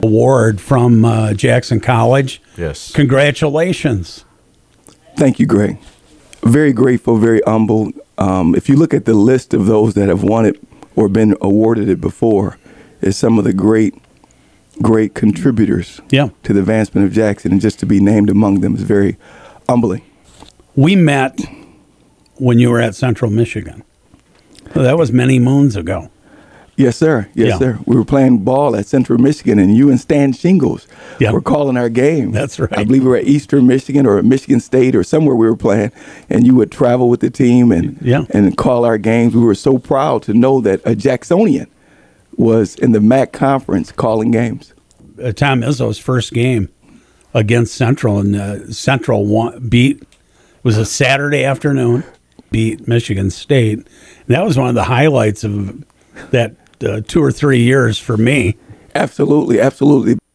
award from Jackson College. Yes. Congratulations. Thank you, Greg. Very grateful, very humble. If you look at the list of those that have won it or been awarded it before, it's some of the great contributors to the advancement of Jackson, and just to be named among them is very humbling. We met when you were at Central Michigan. Well, that was many moons ago. Yes, sir. Yes, sir. We were playing ball at Central Michigan, and you and Stan Shingles were calling our game. That's right. I believe we were at Eastern Michigan or Michigan State or somewhere we were playing, and you would travel with the team and call our games. We were so proud to know that a Jacksonian was in the MAC conference calling games. Tom Izzo's first game against Central, and Central beat, was a Saturday afternoon, beat Michigan State. And that was one of the highlights of that 2 or 3 years for me. Absolutely, absolutely.